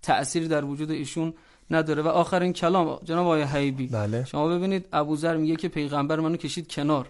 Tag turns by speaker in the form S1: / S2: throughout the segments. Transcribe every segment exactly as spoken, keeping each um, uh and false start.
S1: تأثیری در وجود ایشون نداره. و آخرین کلام جناب آقای حبیبی،
S2: بله.
S1: شما ببینید ابوذر میگه که پیغمبر منو کشید کنار.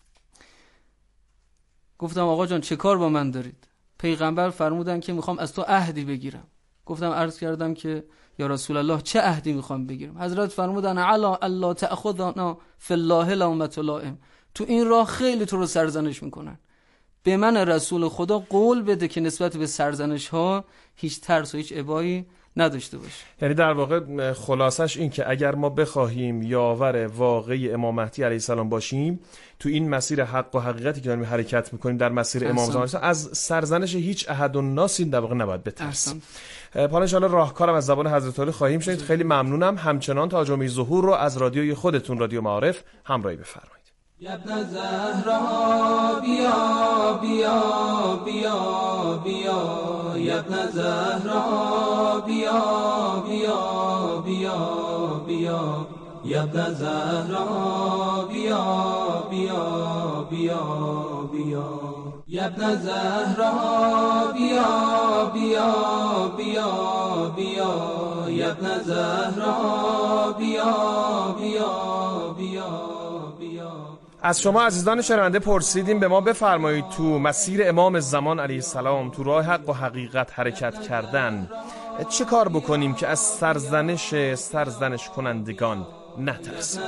S1: گفتم آقا جان چه کار با من دارید؟ پیغمبر فرمودن که میخوام از تو عهدی بگیرم. گفتم عرض کردم که یا رسول الله چه عهدی میخوام بگیرم؟ حضرت فرمودن علا الله تأخذنا فی الله لومة لائم، تو این راه خیلی تو رو سرزنش میکنن، به من رسول خدا قول بده که نسبت به سرزنش ها هیچ ترس و هیچ ابایی نداشته باشه.
S2: یعنی در واقع خلاصش این که اگر ما بخواهیم یاور واقعی امام مهدی علیه السلام باشیم، تو این مسیر حق و حقیقتی که داریم حرکت میکنیم در مسیر امام زمان، از سرزنش هیچ احد و ناس در واقع نباید بترسیم. حالا ان شاءالله راهکارم از زبان حضرت علی خواهیم شنید. خیلی ممنونم. همچنان تا جمعه ظهور رو از رادیوی خودتون رادیو معارف همراهی بفرمایید.
S3: ابن زهرا بیا بیا بیا بیا، ابن زهرا بیا بیا بیا بیا، ابن زهرا بیا بیا بیا بیا، ابن زهرا بیا بیا بیا بیا، ابن زهرا بیا بیا بیا.
S2: از شما عزیزان شنونده پرسیدیم به ما بفرمایید تو مسیر امام زمان علیه السلام، تو راه حق و حقیقت حرکت کردن چه کار بکنیم که از سرزنش سرزنش کنندگان نترسیم؟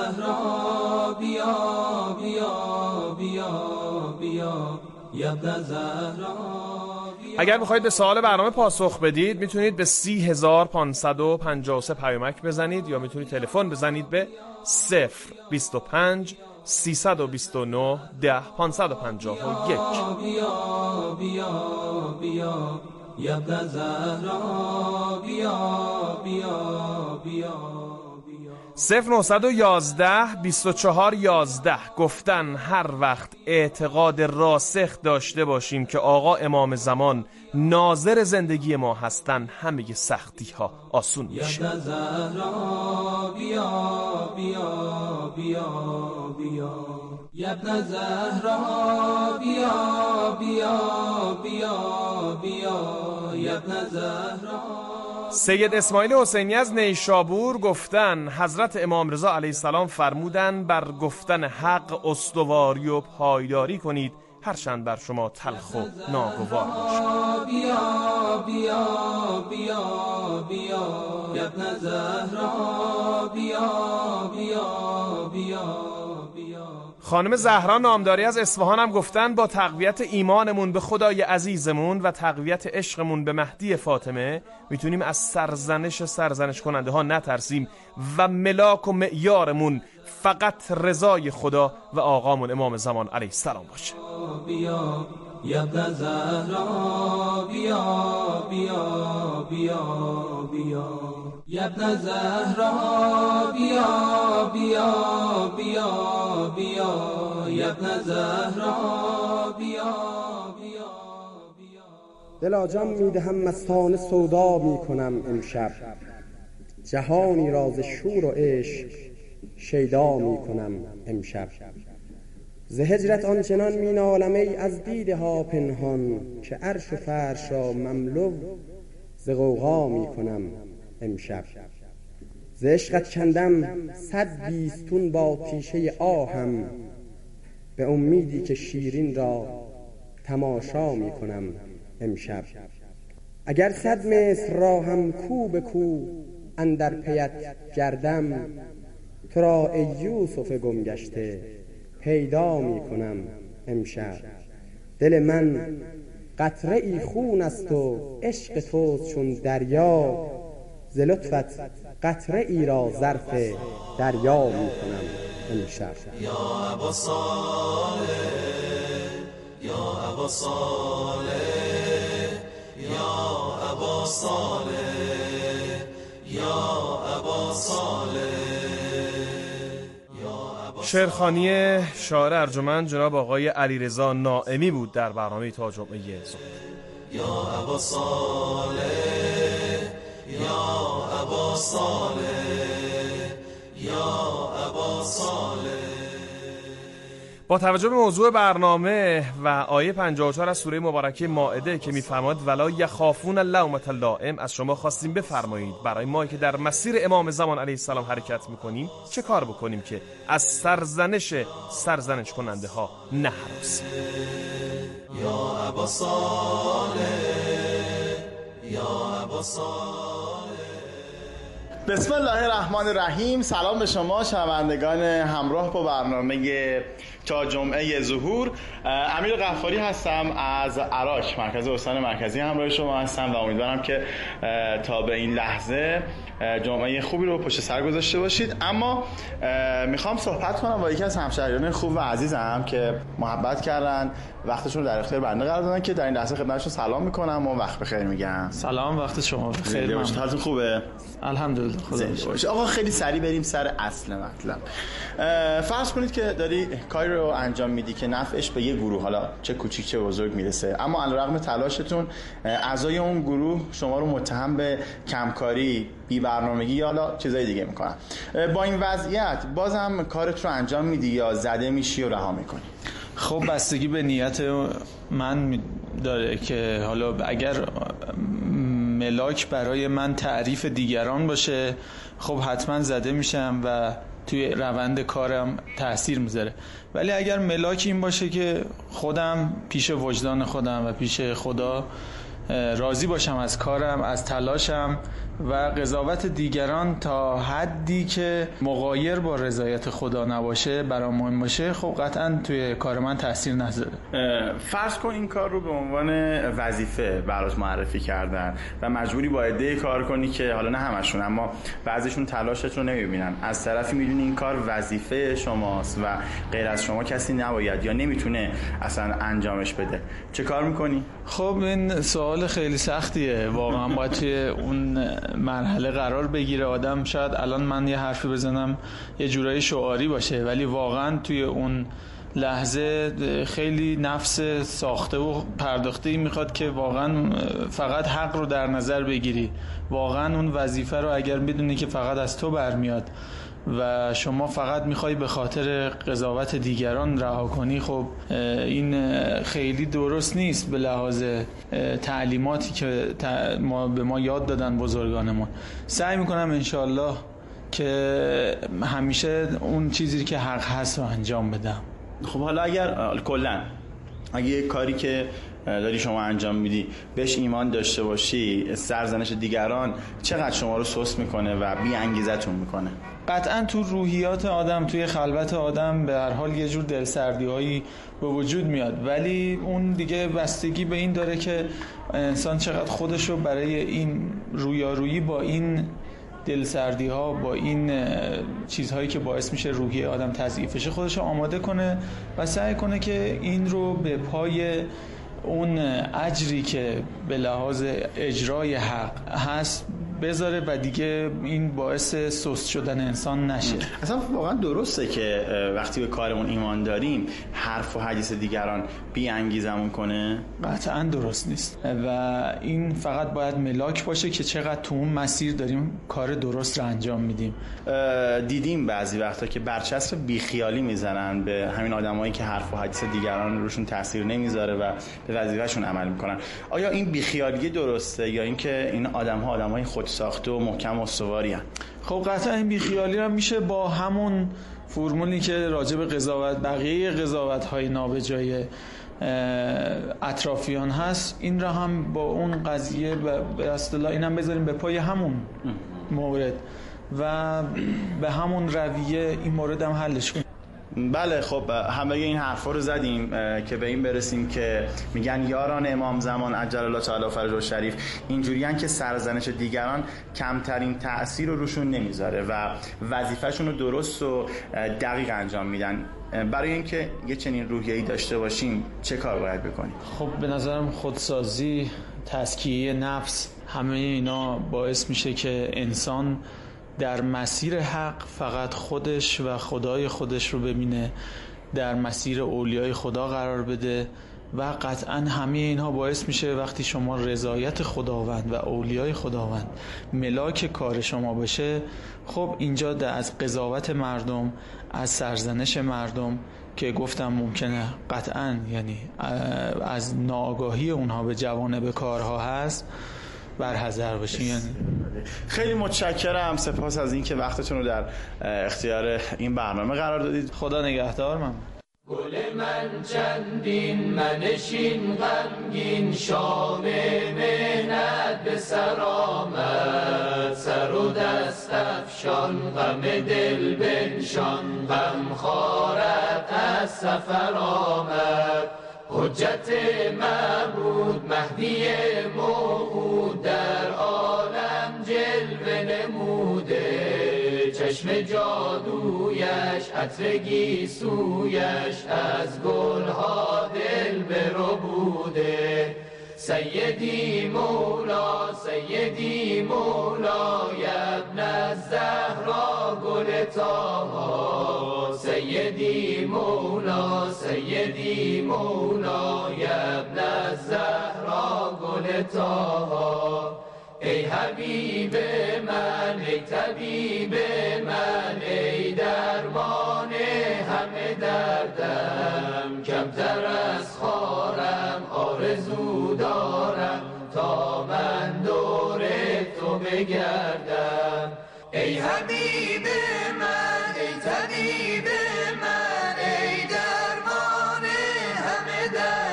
S2: اگر میخواید به سوال برنامه پاسخ بدید میتونید به سی هزار پانصد و پنجاه و سه پیامک بزنید یا میتونید تلفن بزنید به صفر بیست و پنج سیصد و بیست و نه ده پانصد و پنجاه و یک. بیا بیا بیا یا ابن زهرا بیا بیا بیا. صفر نهصد و یازده بیست و چهار یازده. گفتن هر وقت اعتقاد راسخ داشته باشیم که آقا امام زمان ناظر زندگی ما هستن، همه سختی ها آسون میشه. یا زهرا بیا بیا بیا بیا، یا ابن زهرا بیا بیا بیا بیا، یا ابن زهرا. سید اسماعیل حسینی از نیشابور گفتن حضرت امام رضا علیه السلام فرمودن بر گفتن حق استواری و پایداری کنید، هرچند بر شما تلخ و ناگوار باشد. بیا بیا بیا بیا، یا ابن زهرا بیا بیا بیا. خانم زهرا نامداری از اصفهان هم گفتن با تقویت ایمانمون به خدای عزیزمون و تقویت عشقمون به مهدی فاطمه میتونیم از سرزنش سرزنش کننده ها نترسیم و ملاک و معیارمون فقط رضای خدا و آقامون امام زمان علیه السلام باشه. بیا یا ابن زهرا بیا بیا بیا بیا، یا ابن زهرا بیا بیا بیا بیا، یا ابن زهرا بیا بیا بیا.
S4: دلا جان میدهم مستانه سودا میکنم امشب، جهانی راز شور و عشق شیدا میکنم امشب. ز هجرت آنچنان مینالم ای از دیده ها پنهان، که عرش و فرش را مملو ز غوغا میکنم امشب. ز عشقت کندم صد بیستون با تیشه آهم، به امیدی که شیرین را تماشا میکنم امشب. اگر صد مصر را هم کو به کو اندر پیت گردم، تو را ای یوسف گم گشته پیدا میکنم امشب. دل من قطره ای خون است و عشق توست چون دریا، ز لطفت قطره ای را ظرف دریا میکنم امشب.
S3: یا ابا صالح یا ابا صالح یا ابا صالح یا ابا صالح.
S2: شعرخوانی شاعر ارجمند جناب آقای علیرضا ناعمی بود در برنامه تا جمعه ظهر.
S3: یا ابا صالح یا ابا صالح یا ابا صالح.
S2: با توجه به موضوع برنامه و آیه پنجاه و چهار از سوره مبارکه مائده که میفرماید ولا یخافون لومة لائم، از شما خواستیم بفرمایید برای ما که در مسیر امام زمان علیه السلام حرکت میکنیم چه کار بکنیم که از سرزنش سرزنش کننده ها نهراسیم.
S3: یا ابا صالح، یا ابا صالح.
S5: بسم الله الرحمن الرحیم. سلام به شما شنوندگان همراه با برنامه تا جمعه ظهور. امیر غفاری هستم از عراق، مرکز استان مرکزی همراه شما هستم و امیدوارم که تا به این لحظه جمعه خوبی رو پشت سر گذاشته باشید. اما میخوام صحبت کنم با یکی از همشهریان خوب و عزیزم که محبت کردن، وقتشون رو در اختیار بنده قرار دادن که در این لحظه خدمتشون سلام میکنم و وقت بخیر میگم.
S6: سلام، وقت شما بخیر.
S5: حالتون خوبه؟
S6: الحمدلله، خدا.
S5: آقا خیلی سریع بریم سر اصل مطلب. فرض کنید که داری کاری رو انجام میدی که نفعش به یه گروه، حالا چه کوچیک چه بزرگ، میرسه، اما علیرغم تلاشتون اعضای اون گروه شما رو متهم به کمکاری، بی برنامگی یا حالا چیزای دیگه میکنن. با این وضعیت بازم کارت رو انجام میدی یا زده میشی و رها میکنی؟
S6: خب بستگی به نیت من داره که حالا اگر ملاک برای من تعریف دیگران باشه خب حتما زده میشم و توی روند کارم تأثیر میذاره، ولی اگر ملاک این باشه که خودم پیش وجدان خودم و پیش خدا راضی باشم از کارم، از تلاشم و قضاوت دیگران تا حدی که مغایر با رضایت خدا نباشه برام مهم باشه، خب قطعا توی کار من تاثیر نذاره.
S5: فرض کن این کار رو به عنوان وظیفه برات معرفی کردن و مجبوری با عده‌ای کار کنی که حالا نه همشون اما بعضیشون تلاشت رو نمیبینن، از طرفی میدونی این کار وظیفه شماست و غیر از شما کسی نباید یا نمیتونه اصلا انجامش بده، چه کار میکنی؟
S6: خب این سوال خیلی سختیه واقعا. باید توی اون مرحله قرار بگیره آدم. شاید الان من یه حرفی بزنم یه جورایی شعاری باشه، ولی واقعا توی اون لحظه خیلی نفس ساخته و پرداخته ای میخواد که واقعا فقط حق رو در نظر بگیری. واقعا اون وظیفه رو اگر بدونی که فقط از تو برمیاد و شما فقط میخوای به خاطر قضاوت دیگران رها کنی، خب این خیلی درست نیست به لحاظ تعلیماتی که ما به ما یاد دادن بزرگانمون. سعی میکنم انشالله که همیشه اون چیزی که حق هست رو انجام بدم.
S5: خب حالا اگر کلا اگه یه کاری که داری شما انجام میدی بهش ایمان داشته باشی، سرزنش دیگران چقدر شما رو سست میکنه و بی انگیزتون میکنه؟
S6: قطعا تو روحیات آدم، توی خلوت آدم به هر حال یه جور دلسردی هایی به وجود میاد، ولی اون دیگه بستگی به این داره که انسان چقدر خودش رو برای این رویارویی با این دلسردی ها، با این چیزهایی که باعث میشه روحیه آدم تضعیف بشه خودش رو آماده کنه و سعی کنه که این رو به پای اون اجری که به لحاظ اجرای حق هست بذاره و دیگه این باعث سست شدن انسان نشه.
S5: اصلا واقعا درسته که وقتی به کارمون ایمان داریم حرف و حدیث دیگران بی انگیزمون کنه؟
S6: قطعا درست نیست و این فقط باید ملاک باشه که چقدر تو اون مسیر داریم کار درست رو انجام میدیم.
S5: دیدیم بعضی وقتا که برچسب بیخیالی میزنن به همین آدمایی که حرف و حدیث دیگران روشون تاثیر نمیذاره و به وظیفه‌شون عمل میکنن. آیا این بیخیالی درسته یا اینکه این آدم‌ها آدمای خود ساخته و محکم و استواری هستن؟
S6: خب قطعا این بیخیالی رو میشه با همون فرمولی که راجع به قضاوت بقیه قضاوت‌های نابجای اطرافیان هست، این را هم با اون قضیه به اصطلاح اینم بذاریم به پای همون مورد و به همون رویه این مورد هم حلش کنیم.
S5: بله، خب همه این حرفا رو زدیم که به این برسیم که میگن یاران امام زمان عجل الله تعالی فرجه شریف اینجوریان که سرزنش دیگران کمترین تأثیر رو روشون نمیذاره و وظیفه‌شون رو درست و دقیق انجام میدن. برای اینکه یه چنین روحیه‌ای داشته باشیم چه کار باید بکنیم؟
S6: خب به نظرم خودسازی، تزکیه نفس، همه اینا باعث میشه که انسان در مسیر حق فقط خودش و خدای خودش رو ببینه، در مسیر اولیای خدا قرار بده و قطعا همه اینها باعث میشه وقتی شما رضایت خداوند و اولیای خداوند ملاک کار شما باشه، خب اینجا از قضاوت مردم، از سرزنش مردم که گفتم ممکنه قطعاً یعنی از ناآگاهی اونها به جوانب کارها هست برحذر باشین. یعنی
S5: خیلی متشکرم، سپاس از اینکه وقتتون رو در اختیار این برنامه قرار دادید.
S6: خدا نگهدار. من
S3: گل من چندین منشین غمگین، شام مهنت به سر آمد، سر و دست افشان غم دل بنشان، غم خارت از سفر آمد. حجت معبود مهدی موعود در عالم جلوه نموده، چشم جادویش عطر گیسویش از گلها دل بربوده. سیدی مولا سیدی مولا ابن الزهرا گل طاها، سیدی مولا سیدی مولا ابن الزهرا گل طاها. ای حبیب من ای طبیب من، ای درمان همه دردم، کمتر از خارم آرزو دارم تا من دور تو بگردم. ای حبیب من ای طبیب من، ای درمان همه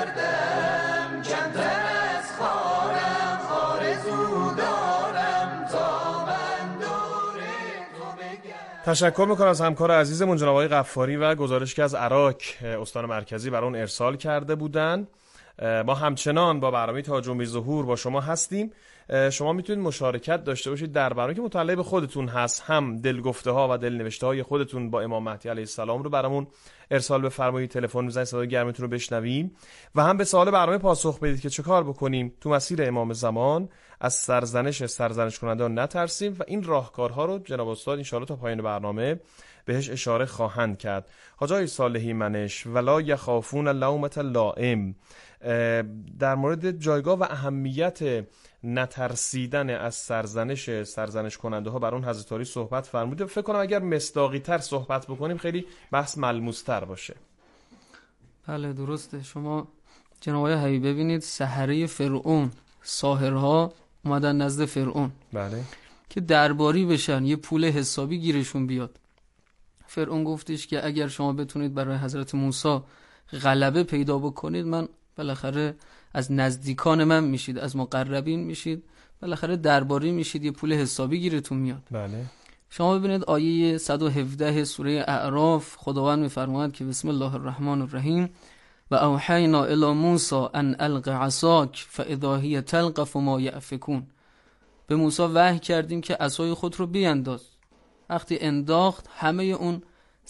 S3: دردم، کمتر از خارم آرزو دارم تا من دور تو بگردم.
S2: تشکر میکنم از همکار عزیزمون جناب آقای غفاری و گزارشی که از عراق استان مرکزی برای اون ارسال کرده بودن. ما همچنان با برنامه تا جمعه ظهور با شما هستیم. شما میتونید مشارکت داشته باشید در برنامه که متعلق به خودتون هست، هم دلگفته ها و دلنوشته های خودتون با امام مهدی علیه السلام رو برامون ارسال بفرمایید، تلفن بزنید صدای گرمتون رو بشنویم، و هم به سوال برنامه پاسخ بدید که چه کار بکنیم تو مسیر امام زمان از سرزنش سرزنش کنندگان نترسیم، و این راهکارها رو جناب استاد ان شاء الله تا پایان برنامه بهش اشاره خواهند کرد. حاج آقای صالحی منش ولا یخافون لومة لائم در مورد جایگاه و اهمیت نترسیدن از سرزنش سرزنش کننده ها بر اون حضرت علی صحبت فرموده. فکر کنم اگر مصداقی تر صحبت بکنیم خیلی بحث ملموس تر باشه.
S1: بله درسته. شما جناب آقای حبیب ببینید سحره فرعون، ساحرها اومدن نزد فرعون،
S2: بله،
S1: که درباری بشن، یه پول حسابی گیرشون بیاد. فرعون گفتش که اگر شما بتونید برای حضرت موسی غلبه پیدا بکنید، من بالاخره از نزدیکان من میشید، از مقربین میشید، بالاخره درباری میشید، یه پول حسابی گیرتون میاد.
S2: بله.
S1: شما ببینید آیه صد و هفده سوره اعراف خداوند میفرماید که بسم الله الرحمن الرحیم و اوحینا الی موسی ان الق عصاک فاذا هی تلقف ما یأفکون. به موسی وحی کردیم که عصای خود رو بیانداز. وقتی انداخت همه اون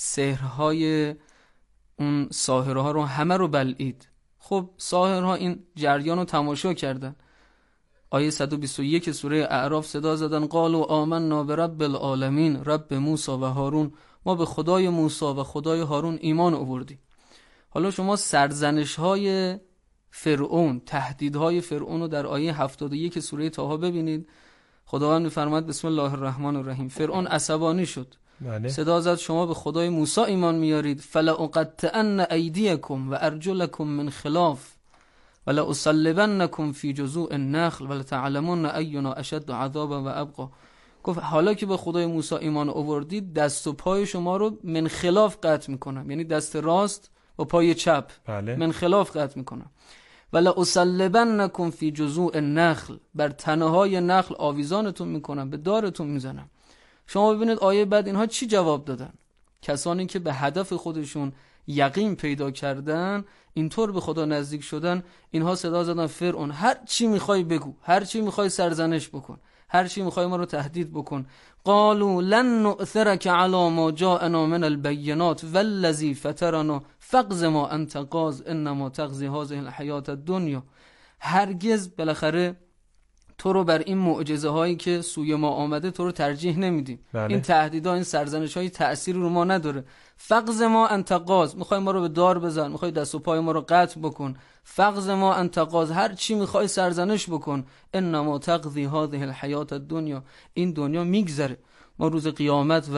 S1: سحرهای اون ساحرها رو همه رو بلعید. خب ساحرها این جریان رو تماشا کردن. آیه صد و بیست و یک سوره اعراف صدا زدن قالوا آمنا برب العالمین رب موسی و هارون، ما به خدای موسی و خدای هارون ایمان آوردیم. حالا شما سرزنش های فرعون، تهدیدهای فرعون رو در آیه هفتاد و یک سوره طه ببینید. خداوند می‌فرماید بسم الله الرحمن الرحیم. فرعون عصبانی شد،
S2: بله.
S1: صدا زد شما به خدای موسی ایمان میارید، فلا اقطعن ایدیکم و ارجلکم من خلاف ولا اصلبنکم فی جذوع النخل ولا تعلمون اینا اشد عذابا و ابقا. گفت حالا که به خدای موسی ایمان آوردید دست و پای شما رو من خلاف قطع میکنم، یعنی دست راست و پای چپ،
S2: بله.
S1: من خلاف قطع میکنم. ولا اصلبنکم فی جذوع النخل، بر تنه های نخل آویزانتون میکنم، به دارتون میزنم. شما ببینید آیه بعد اینها چی جواب دادن. کسانی که به هدف خودشون یقین پیدا کردن، اینطور به خدا نزدیک شدن، اینها صدا زدن فرعون هر چی میخوای بگو، هر چی میخوای سرزنش بکن، هر چی میخوای ما رو تهدید بکن. قالوا لن نؤثرك على ما جاءنا من البينات والذي فطرنا فاقض ما انت قاض انما تقضي هذه الحياة الدنيا. هرگز بالاخره تو رو بر این معجزه هایی که سوی ما آمده تو رو ترجیح نمیدیم.
S2: بله.
S1: این تهدیدها، این سرزنش های تأثیر رو ما نداره. فقز ما انت قاض، میخوای ما رو به دار بزن، میخوای دست و پای ما رو قطع بکن. فقز ما انت قاض، هر چی میخوای سرزنش بکن. انما تقضی هذه الحیات الدنیا، این دنیا میگذره، ما روز قیامت و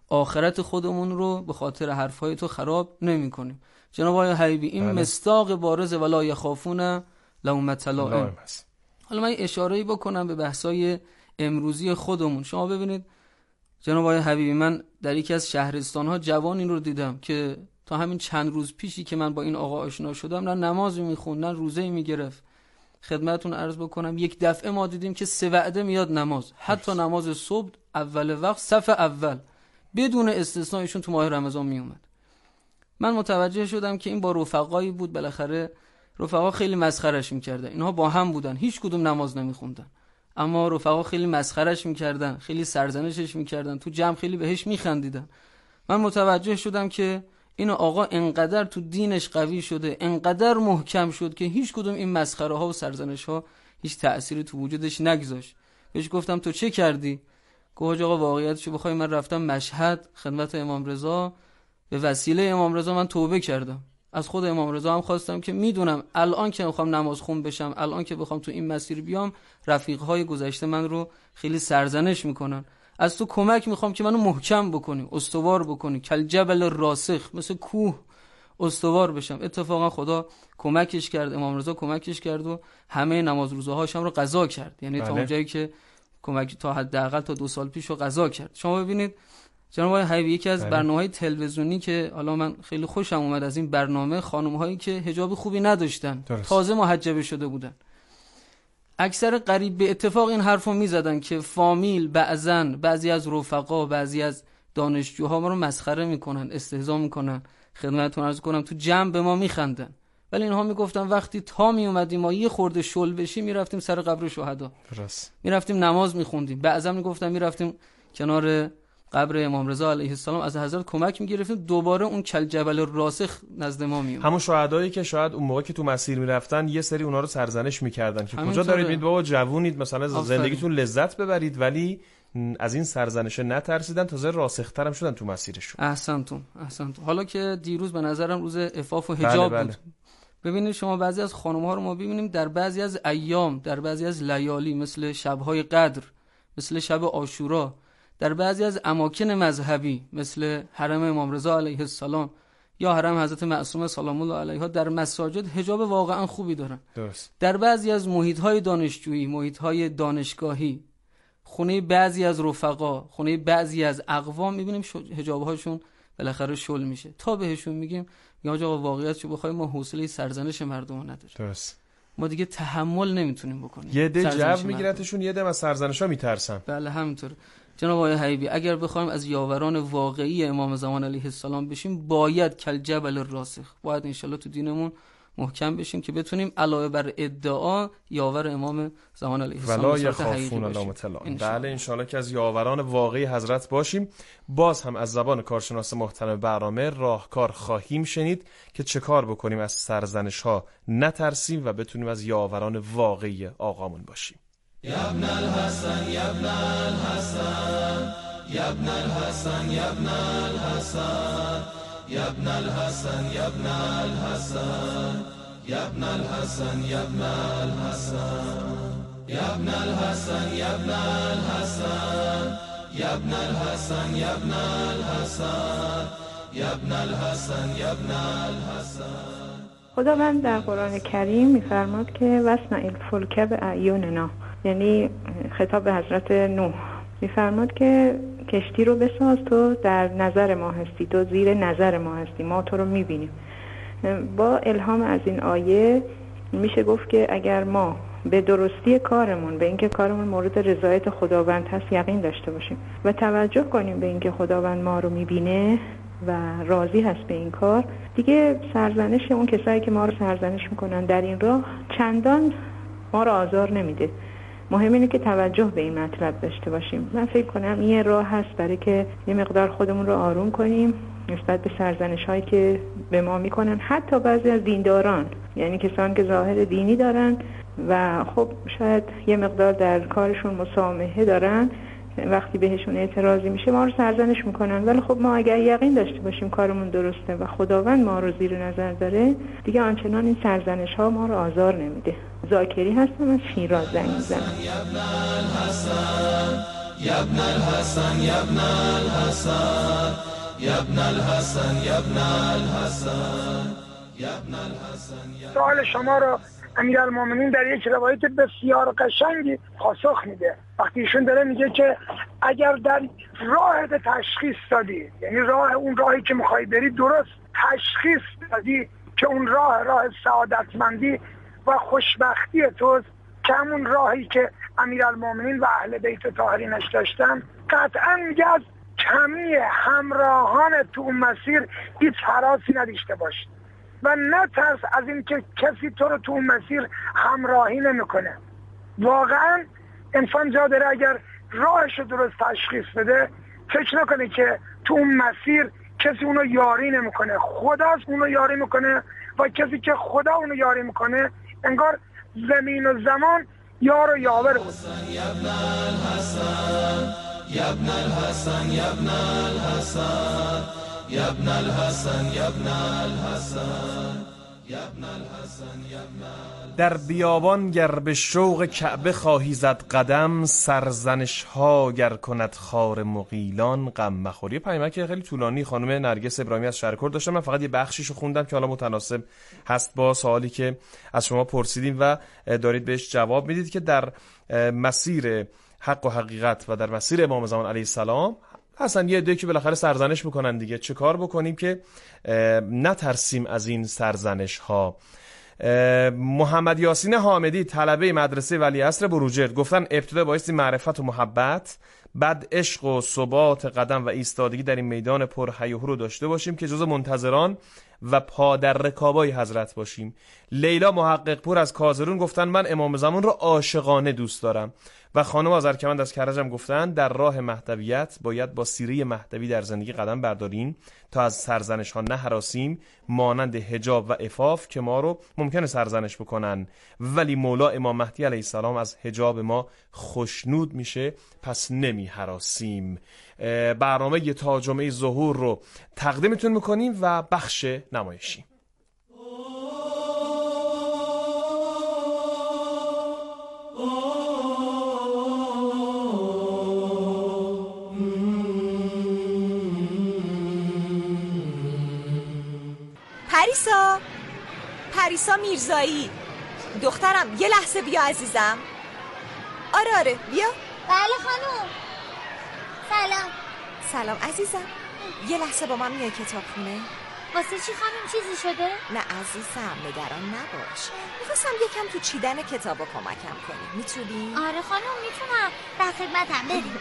S1: آخرت خودمون رو به خاطر حرفهای تو خراب نمی کنیم. جناب آقای حبیبی این
S2: بله.
S1: مصداق بارز ولا یخافون لومة لائم. حالا من اشاره‌ای بکنم به بحثای امروزی خودمون. شما ببینید جناب آقای حبیبی، من در یکی از شهرستان‌ها جوانی رو دیدم که تا همین چند روز پیشی که من با این آقا آشنا شدم، نه نمازی میخوند نه روزه‌ای میگرفت. خدمتتون عرض بکنم یک دفعه ما دیدیم که سه وعده میاد نماز، حتی نماز صبح اول وقت صف اول بدون استثناء ایشون تو ماه رمضان میومد. من متوجه شدم که این با رفقایی بود، بالاخره رفقا خیلی مسخرش میکردن. اینها با هم بودن، هیچ کدوم نماز نمیخوندن، اما رفقا خیلی مسخرش میکردن، خیلی سرزنشش میکردن، تو جمع خیلی بهش میخندیدن. من متوجه شدم که این آقا انقدر تو دینش قوی شده، انقدر محکم شد که هیچ کدوم این مسخره ها و سرزنش ها هیچ تأثیری تو وجودش نگذاشت. بهش گفتم تو چه کردی؟ گفت آقا واقعیتشو بخوای من رفتم مشهد خدمت امام رضا، به وسیله امام رضا من توبه کردم. از خود امام رضا هم خواستم که میدونم الان که میخوام نماز خون بشم، الان که بخوام تو این مسیر بیام، رفیقهای گذشته من رو خیلی سرزنش میکنن. از تو کمک میخوام که منو محکم بکنی، استوار بکنی، کل جبل راسخ، مثل کوه استوار بشم. اتفاقا خدا کمکش کرد، امام رضا کمکش کرد و همه نماز روزه‌هاشم رو قضا کرد. یعنی بله. تا اونجایی که کمک تا حداقل تا دو سال پیش رو قضا کرد. شما ببینید جناب آقای حبیبی، یکی از بله. برنامه‌های تلویزیونی که حالا من خیلی خوشم اومد از این برنامه، خانم‌هایی که حجاب خوبی نداشتن، درست. تازه محجبه شده بودن، اکثر قریب به اتفاق این حرفو میزدن که فامیل بعضن بعضی از رفقا، بعضی از دانشجوها ما رو مسخره میکنن، استهزا میکنن. خدمتتون عرض کنم تو جمع به ما میخندن، ولی اینها میگفتن وقتی تا میومدیم ما یه خورده شل بشیم میرفتیم سر قبر شهدا، درست، میرفتیم نماز میخوندیم. بعضا میگفتن میرفتیم کنار قبر امام رضا علیه السلام از حضرت کمک میگرفتیم، دوباره اون کل جبل راسخ نزد ما میومد.
S2: همون شهدایی که شاید اون موقع که تو مسیر میرفتن یه سری اونا رو سرزنش میکردن که کجا دارید میید بابا، جوونید، مثلا زندگیتون لذت ببرید، ولی از این سرزنش نترسیدن، تازه راسختر هم شدن تو مسیرشون.
S1: احسنتون احسنتون. حالا که دیروز به نظرم روز عفاف و حجاب بله بله. بود، ببینید شما بعضی از خانم‌ها رو ما ببینیم در بعضی از ایام، در بعضی از لیالی، مثل شب‌های قدر، مثل شب عاشورا، در بعضی از اماکن مذهبی مثل حرم امام رضا علیه السلام یا حرم حضرت معصومه سلام الله علیها، در مساجد حجاب واقعا خوبی دارن. درست. در بعضی از محیط‌های دانشجویی، محیط‌های دانشگاهی، خونه بعضی از رفقا، خونه بعضی از اقوام می‌بینیم حجاب‌هاشون بالاخره شل میشه. تا بهشون میگیم یا آقا واقعیتشو بخوایم ما حوصله سرزنش مردم نداریم. درست. ما دیگه تحمل نمیتونیم بکنیم.
S2: یه ده جو میگیرتشون، یه ده از سرزنش‌ها میترسن.
S1: بله همینطور. جناب آقای حبیبی، اگر بخوایم از یاوران واقعی امام زمان علیه السلام بشیم، باید کل جبل راسخ، باید انشالله تو دینمون محکم بشیم که بتونیم علاوه بر ادعا یاور امام زمان علیه السلام
S2: ولا یخافون لومة لائم. بله انشالله که از یاوران واقعی حضرت باشیم. باز هم از زبان کارشناس محترم برنامه راهکار خواهیم شنید که چه کار بکنیم از سرزنش ها نترسیم و بتونیم از یاوران واقعی آقامون باشیم.
S3: يا ابن الحسن يا ابن الحسن يا ابن الحسن يا ابن الحسن يا ابن الحسن يا ابن الحسن يا ابن الحسن يا ابن الحسن يا ابن الحسن يا ابن الحسن يا ابن الحسن يا ابن الحسن يا ابن الحسن يا ابن الحسن.
S7: خداوند در قرآن کریم می‌فرماد که وصنع الفلک باعیننا، یعنی خطاب به حضرت نوح، می‌فرماد که کشتی رو بساز، تو در نظر ما هستی، تو زیر نظر ما هستی، ما تو رو می‌بینیم. با الهام از این آیه میشه گفت که اگر ما به درستی کارمون، به اینکه کارمون مورد رضایت خداوند هست یقین داشته باشیم و توجه کنیم به اینکه خداوند ما رو می‌بینه و راضی هست به این کار، دیگه سرزنش اون کسایی که ما رو سرزنش میکنن در این راه چندان ما رو آزار نمیده. مهم اینه که توجه به این مطلب داشته باشیم. من فکر کنم این راه هست برای که یه مقدار خودمون رو آروم کنیم نسبت به سرزنش هایی که به ما میکنن، حتی بعضی از دینداران، یعنی کسان که ظاهر دینی دارن و خب شاید یه مقدار در کارشون مسامحه دارن، وقتی بهشون اعتراضی میشه ما رو سرزنش میکنن، ولی خب ما اگر یقین داشته باشیم کارمون درسته و خداوند ما رو زیر نظر داره، دیگه آنچنان این سرزنش ها ما رو آزار نمیده. ذاکری هستم از شیراز زنگ میزنم.
S3: يا ابن الحسن يا ابن الحسن يا ابن الحسن يا ابن الحسن يا ابن الحسن.
S8: سوال شما رو امیرالمومنین در یک روایت بسیار قشنگی پاسخ میده. وقتی ایشون داره میگه که اگر در راه تشخیص دادی، یعنی راه اون راهی که میخوای بری درست تشخیص دادی که اون راه راه سعادتمندی و خوشبختی توست، که همون راهی که امیرالمومنین و اهل بیت طاهرینش داشتن، قطعا میگه از کمی همراهان تو اون مسیر هیچ هراسی نداشته باش و نترس از این که کسی تو رو تو اون مسیر همراهی نمیکنه. واقعا انسان جا داره اگر راهش رو درست تشخیص بده فکر نکنه که تو اون مسیر کسی اونو یاری نمیکنه، خداست اونو یاری میکنه و کسی که خدا اونو یاری میکنه انگار زمین و زمان یار و یاور بود.
S3: یا ابن الحسن یا ابن الحسن یا ابن الحسن یا ابن الحسن یا ابن الحسن یا ابن الحسن یا ابن.
S2: در بیابان گر به شوق کعبه خواهی زد قدم، سرزنش ها گر کند خار مغیلان غم مخوری. پیامک خیلی طولانی خانم نرگس ابراهیمی از شهرکرد داشتم، من فقط یه بخشیشو خوندم که حالا متناسب هست با سوالی که از شما پرسیدیم و دارید بهش جواب میدید، که در مسیر حق و حقیقت و در مسیر امام زمان علیه السلام هستن یه عده‌ای که بالاخره سرزنش میکنن دیگه. چه کار بکنیم که نترسیم از این سرزنش ها؟ محمد یاسین حامدی طلبه مدرسه ولیعصر بروجرد گفتن ابتدا بایستی معرفت و محبت، بعد عشق و ثبات قدم و ایستادگی در این میدان پر هیاهو رو داشته باشیم که جزو منتظران و پا در رکابای حضرت باشیم. لیلا محقق پور از کازرون گفتن من امام زمان رو عاشقانه دوست دارم. و خانم آذرکمند از کرجم گفتن در راه مهدویت باید با سیره مهدوی در زندگی قدم برداریم تا از سرزنش ها نهراسیم، مانند حجاب و عفاف که ما رو ممکنه سرزنش بکنن، ولی مولا امام مهدی علیه السلام از حجاب ما خوشنود میشه، پس نمی هراسیم. برنامه تا جمعه ظهور رو تقدیمتون میکنیم و بخش نمایشی.
S9: پریسا پریسا میرزایی دخترم، یه لحظه بیا عزیزم. آره آره بیا.
S10: بله خانوم. سلام.
S9: سلام عزیزم، یه لحظه با من میای کتاب خونه؟
S10: واسه چی خانوم، چیزی شده؟
S9: نه عزیزم نگران نباش، میخواستم یکم تو چیدن کتابا کمکم کنی، میتونی؟
S10: آره خانوم میتونم، در خدمتم. بریم.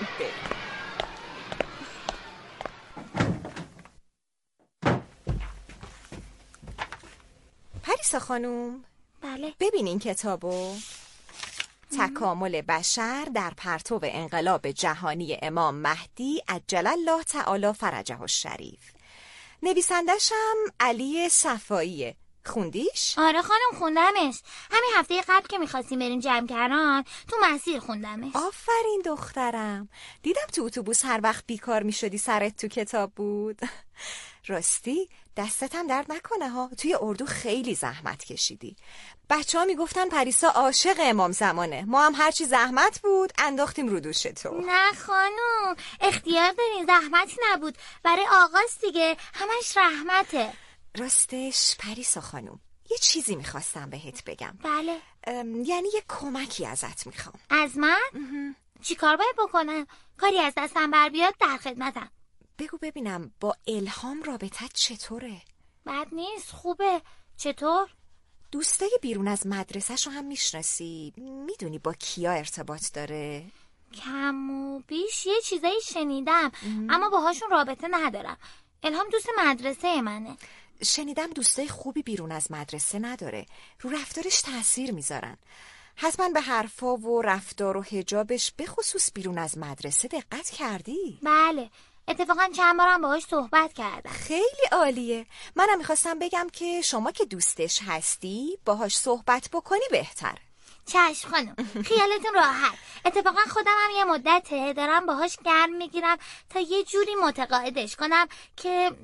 S9: پریسا خانوم،
S10: بله.
S9: ببین این کتابو. تکامل بشر در پرتو انقلاب جهانی امام مهدی عجل الله تعالی فرجه الشریف. نویسندشم علی صفاییه. خوندیش؟
S10: آره خانم خوندمش، همین هفته قبل که میخواستیم بریم جمکران تو مسیر خوندمش.
S9: آفرین دخترم، دیدم تو اتوبوس هر وقت بیکار میشدی سرت تو کتاب بود. راستی دستت هم درد نکنه ها، توی اردو خیلی زحمت کشیدی. بچه ها میگفتن پریسا عاشق امام زمانه، ما هم هرچی زحمت بود انداختیم رو دوش تو.
S10: نه خانوم، اختیار دارین، زحمتی نبود، برای آغاز دیگه، همش رحمته.
S9: راستش پریسا خانوم یه چیزی میخواستم بهت بگم.
S10: بله.
S9: یعنی یه کمکی ازت میخوام.
S10: از من؟ چی کار باید بکنم؟ کاری از دستم بر بیاد در خدمتم.
S9: بگو ببینم با الهام رابطت چطوره؟
S10: بد نیست، خوبه. چطور؟
S9: دوستای بیرون از مدرسه‌شو هم میشناسی؟ میدونی با کیا ارتباط داره؟
S10: کم و بیش یه چیزایی شنیدم ام. اما باهاشون رابطه ندارم. الهام دوست مدرسه منه.
S9: شنیدم دوستای خوبی بیرون از مدرسه نداره، رو رفتارش تأثیر میذارن. حتما به حرفا و رفتار و حجابش به خصوص بیرون از مدرسه دقت کردی؟
S10: بله، اتفاقا چند بارم باهاش صحبت کردم.
S9: خیلی عالیه. منم میخواستم بگم که شما که دوستش هستی باهاش صحبت بکنی بهتر.
S10: چشم خانم، خیالتون راحت. اتفاقا خودم هم یه مدته دارم باهاش گرم میگیرم تا یه جوری متقاعدش کنم که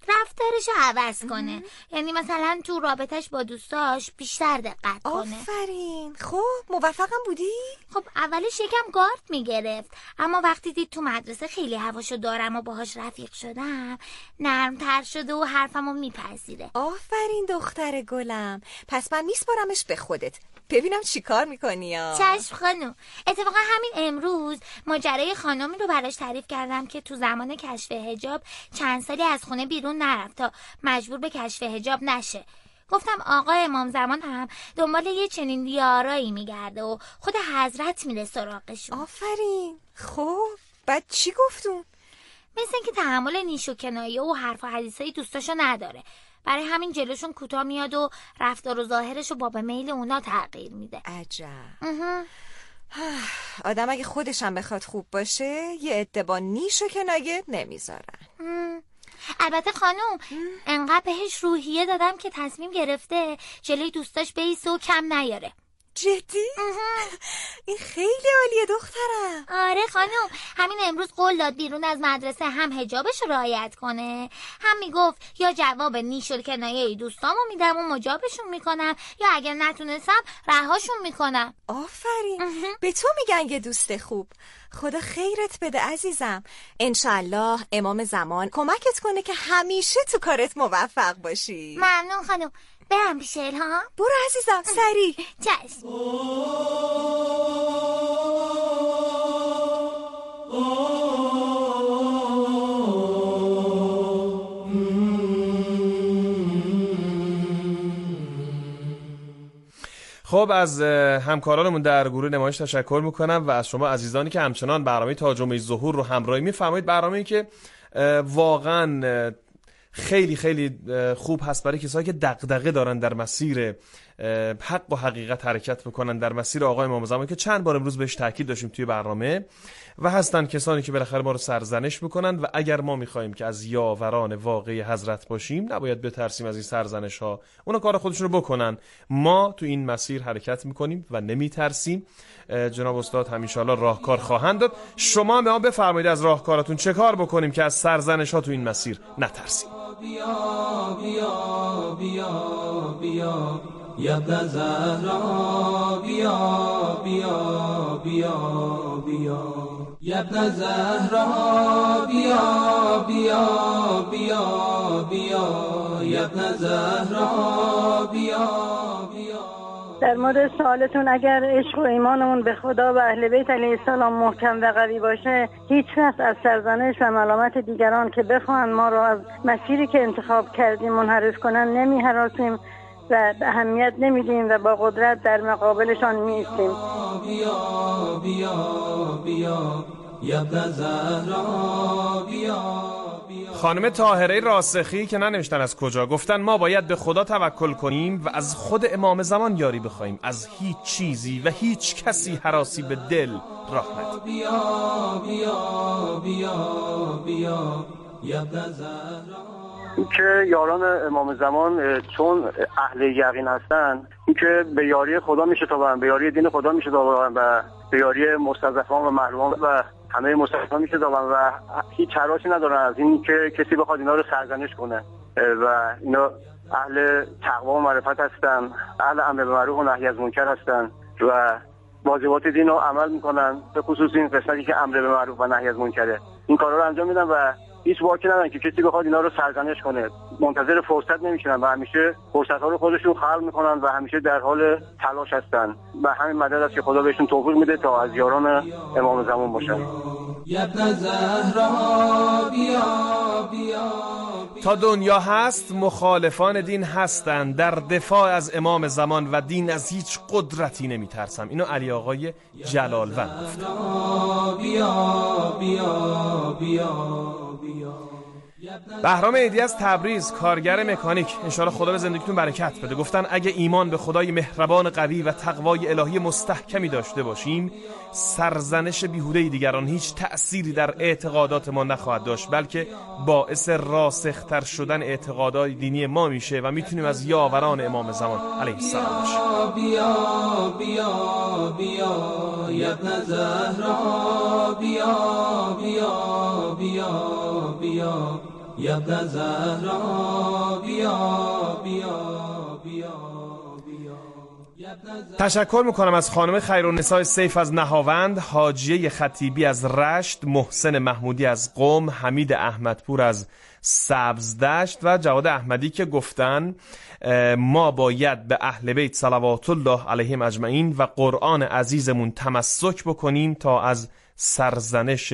S10: رفتارشو عوض کنه. یعنی مثلا تو رابطش با دوستاش بیشتر دقت کنه.
S9: آفرین. خب موفقم بودی؟
S10: خب اولش یکم گارد میگرفت، اما وقتی دید تو مدرسه خیلی هواشو دارم و باهاش رفیق شدم نرمتر شده و حرفمو میپذیره.
S9: آفرین دختر گلم. پس من میسپارمش به خودت، ببینم چی کار میکنی یا؟
S10: چشم خانم. اتفاقا همین امروز ماجرای خانمی رو براش تعریف کردم که تو زمان کشف حجاب چند سالی از خونه بیرون نرفت تا مجبور به کشف حجاب نشه. گفتم آقا امام زمان هم دنبال یه چنین یارایی میگرده و خود حضرت میره سراغشون.
S9: آفرین. خب بعد چی گفتون؟
S10: مثل اینکه تحمل نیش و کنایه و حرف و حدیثای دوستاشو نداره، برای همین جلوشون کوتاه میاد و رفتار و ظاهرشو با به میل اونا تغییر میده.
S9: عجب. آدم اگه خودشم بخواد خوب باشه یه عده با نیش و کنایه نمیذارن.
S10: البته خانوم انقدر بهش روحیه دادم که تصمیم گرفته جلوی دوستاش بیسه و کم نیاره.
S9: جدی؟ این خیلی عالیه دخترم.
S10: آره خانم، همین امروز قول داد بیرون از مدرسه هم حجابش رو رعایت کنه، هم میگفت یا جواب نیش و کنایه دوستامو میدم و مجابشون میکنم یا اگر نتونستم رهاشون میکنم.
S9: آفرین. به تو میگن یه دوست خوب. خدا خیرت بده عزیزم. انشالله امام زمان کمکت کنه که همیشه تو کارت موفق باشی.
S10: ممنون خانم. برم پیش الهام؟
S9: برو عزیزم سریع.
S10: چشم.
S2: خب از همکارانمون در گروه نمایش تشکر میکنم و از شما عزیزانی که همچنان برنامه تا جمعه ظهور رو همراهی میفرمایید. برنامه‌ای که واقعا خیلی خیلی خوب هست برای کسایی که دغدغه دارن در مسیر حق و حقیقت حرکت بکنن، در مسیر آقای امام زمان که چند بار امروز بهش تاکید داشتیم توی برنامه، و هستن کسانی که بالاخره ما رو سرزنش میکنن و اگر ما میخوایم که از یاوران واقعی حضرت باشیم نباید بترسیم از این سرزنش ها. اونا کار خودشون رو بکنن، ما تو این مسیر حرکت میکنیم و نمیترسیم. جناب استاد همیشالا راهکار خواهند داد. شما به ما بفرمایید از راهکاراتون چه کار بکنیم که از سرزنش ها تو این مسیر نترسیم.
S3: بیا بیا بیا بیا یبن زهرا بیا بیا بیا بیا یبن زهرا بیا بیا بیا بیا یبن زهرا بیا بیا.
S11: در مورد سوالتون، اگر عشق و ایمانمون به خدا و اهل بیت علیه السلام محکم و قوی باشه، هیچ کس از سرزنش و ملامت دیگران که بخواهند ما را از مسیری که انتخاب کردیم منحرف کنن نمی هراسیم و اهمیت نمیدیم و با قدرت در مقابلشان می ایستیم.
S3: بیا بیا بیا یبن زهرا بیا.
S2: خانم طاهره راسخی که ننوشتن از کجا، گفتن ما باید به خدا توکل کنیم و از خود امام زمان یاری بخوایم، از هیچ چیزی و هیچ کسی هراسی به دل راه ندیم.
S3: بیا بیا بیا بیا یبن زهرا.
S12: این که یاران امام زمان چون اهل یقین هستن، این که به یاری خدا میشه تابن، به یاری دین خدا میشه تابن و به یاری مستضعفان و محرومان و همه مستضعفان میشه تابن و هیچ حراسی ندارن از این که کسی بخواد اینا رو سرزنش کنه و اینا اهل تقوا و معرفت هستن، اهل امر بالمعروف و نهی از منکر هستن و واجبات دین رو عمل میکنن، به خصوص این قسمتی که امر بالمعروف و نهی از منکره. این کارا رو انجام میدن و هیچ واکی ندارن که کسی بخواد اینا رو سرزنش کنه. منتظر فرصت نمیشن و همیشه فرصت‌ها رو خودشون خلق میکنن و همیشه در حال تلاش هستن و همین مدد است که خدا بهشون توفیق میده تا از یاران امام زمان باشن.
S3: یبن زهرا بیا بیا.
S2: تا دنیا هست مخالفان دین هستن، در دفاع از امام زمان و دین از هیچ قدرتی نمیترسم. اینو علی آقای جلالوند گفت.
S3: بیا بیا بیا.
S2: بهرام عیدی از تبریز، کارگر مکانیک، انشاءالله خدا به زندگیتون برکت بده، گفتن اگه ایمان به خدای مهربان قوی و تقوای الهی مستحکمی داشته باشیم، سرزنش بیهوده دیگران هیچ تأثیری در اعتقادات ما نخواهد داشت، بلکه باعث راسختر شدن اعتقادات دینی ما میشه و میتونیم از یاوران امام زمان علیه السلام باشیم.
S3: بیا بیا بیا یبن زهرا بیا بیا بیا بیا یا ابن زهرا بیا بیا بیا.
S2: تشکر میکنم از خانم خیرالنساء سیف از نهاوند، حاجیه خطیبی از رشت، محسن محمودی از قم، حمید احمدپور از سبزدشت و جواد احمدی که گفتن ما باید به اهل بیت صلوات الله علیهم اجمعین و قرآن عزیزمون تمسک بکنیم تا از سرزنش